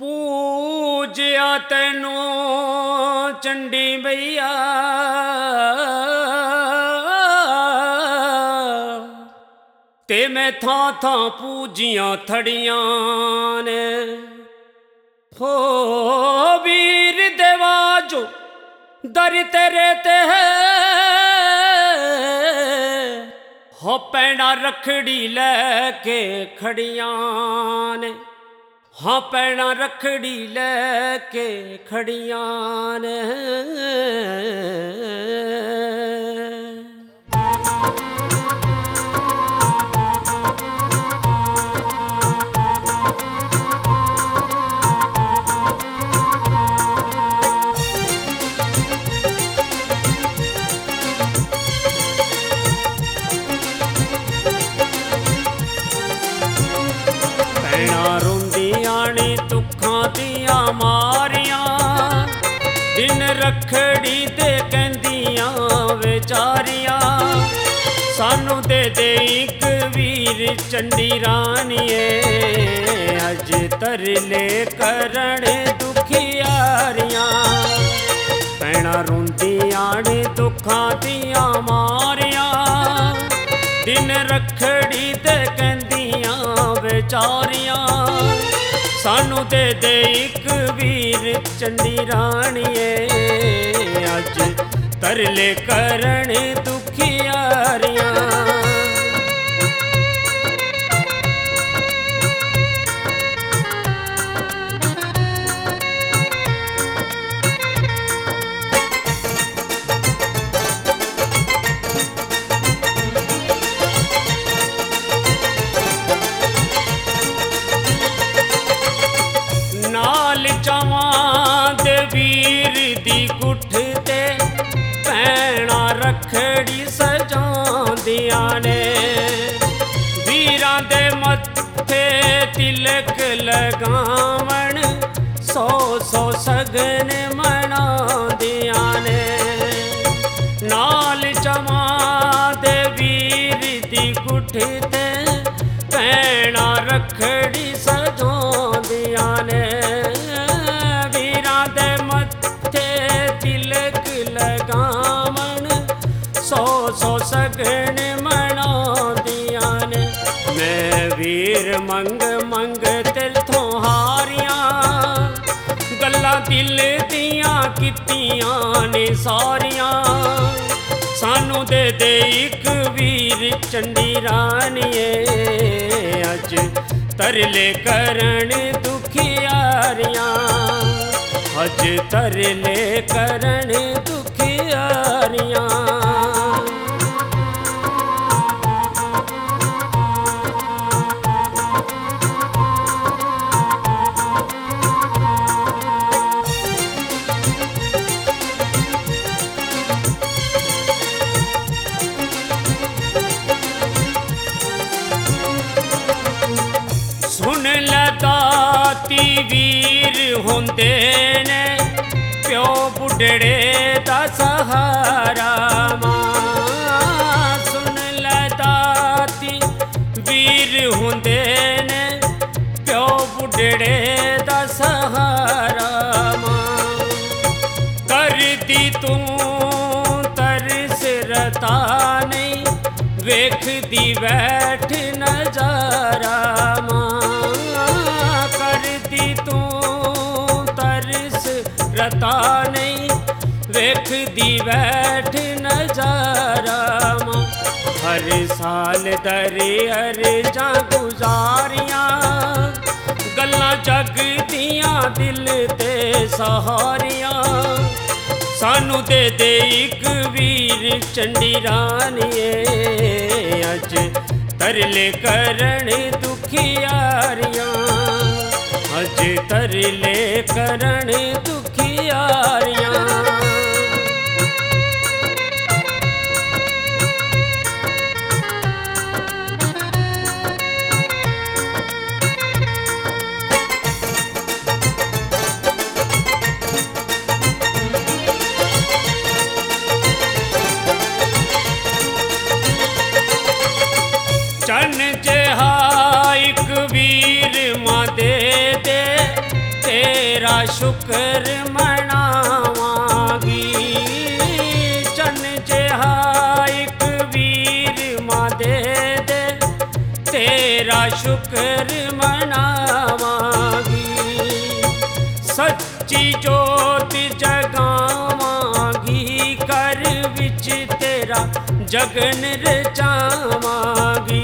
पूज्या तैनू चंडी मैया ते मैं थां थां पूजियां थड़ियां ने हो वीर देवाजो दर तेरे ते है हो पैना रखड़ी लैके खड़ियां ने हाँ पैना रखड़ी लैके खड़ियां ने मारियां दिन रखड़ी ते कहंदियां विचारियां सानू दे एक वीर चंडी रानिए अज तरले करण दुखियारियां भैणां रोंदियां ने दुखां दियां मारियां दिन रखड़ी ते कहंदियां विचारियां सानू दे एक वीर चंडी रानिए अज तरले करण दुखियारियां वीर दी गुठ ते भैणा रखड़ी सजांदियां ने वीरां दे मत्थे तिलक लगावण सौ सौ सगन मनांदियां ने नाल जमा दे वीर दी गुठ ते भैणा रखड़ी सजांदियां ने सौ सगन मनांदियां ने मैं वीर मंग मंग दिल थों हारियां गल्लां दिल दियां कीतियां ने सारियां सानू दे एक वीर चंडी रानिए अज तरले करण दुखियारियां अज तरले करण दुखियारियां सुन लदाती वीर होंदे ने प्यो बुढ़ड़े दा सहारा मां सुन लदाती वीर होंदे ने प्यो बुढ़ड़े दा सहारा मां कर दी तू तरस रता नहीं वेख दी बैठ नजारा मां रता नहीं वेख दी बैठ नजारा हर साल दरे हर जा गुजारियां गल्लां जग दियां दिल ते सहारियां सानू दे एक वीर चंडी रानिए अज तरले करण दुखियारियां अज तरले करण दुखियारियां चन जहा एक वीर मां दे दे ते ਤੇਰਾ ਸ਼ੁਕਰ ਮਨਾਵਾਂਗੀ। ਚੰਨ ਜਿਹਾ ਇੱਕ ਵੀਰ ਮਾਂ ਦੇ ਦੇ, ਤੇਰਾ ਸ਼ੁਕਰ ਮਨਾਵਾਂਗੀ। ਸੱਚੀ ਜੋਤ ਜਗਾਵਾਂਗੀ, ਘਰ ਵਿੱਚ ਤੇਰਾ ਜਗਨ ਰਚਾਵਾਂਗੀ।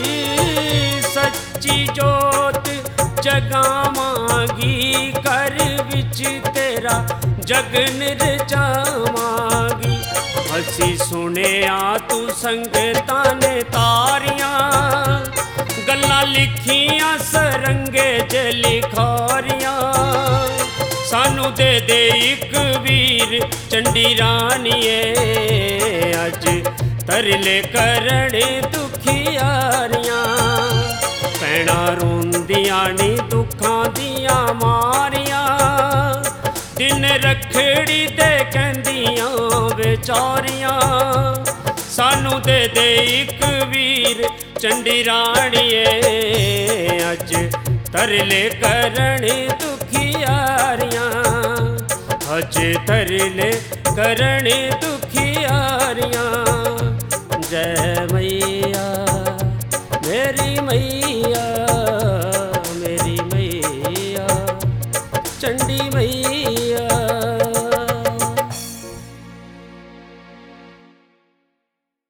ਸੱਚੀ ਜੋਤ ਜਗਾਵਾਂਗੀ, ਘਰ ਵਿੱਚ ਤੇਰਾ ਜਗਨ ਰਚਾਵਾਂਗੀ। ਅਸੀਂ ਸੁਣਿਆ ਤੂੰ ਸੰਗਤਾਂ ਨੇ ਤਾਰੀਆਂ, ਗੱਲਾਂ ਲਿਖੀਆਂ ਸਰੰਗੇ 'ਚ ਲਿਖਾਰੀਆਂ। ਸਾਨੂੰ ਦੇ ਦੇ ਇੱਕ ਵੀਰ ਚੰਡੀ ਰਾਣੀਏ, ਅੱਜ ਤਰਲੇ ਕਰਨ ਦੁਖੀਆਰੀਆਂ। ਭੈਣਾਂ ਰੋਂਦੀਆਂ ਨੀ ਦੁੱਖਾਂ ਦੀਆਂ ਮਾਰੀਆਂ, ਦਿਨ ਰੱਖੜੀ ਤੇ ਕਹਿੰਦੀਆਂ ਵਿਚਾਰੀਆਂ। ਸਾਨੂੰ ਦੇ ਦੇ ਇੱਕ ਵੀਰ ਚੰਡੀ ਰਾਣੀਏ, ਅੱਜ ਤਰਲੇ ਕਰਨ ਦੁਖੀਆਰੀਆਂ। ਅੱਜ ਤਰਲੇ ਕਰਨ ਦੁਖੀਆਰੀਆਂ। ਜੈ ਮਈਆ ਮੇਰੀ ਮਈਆ।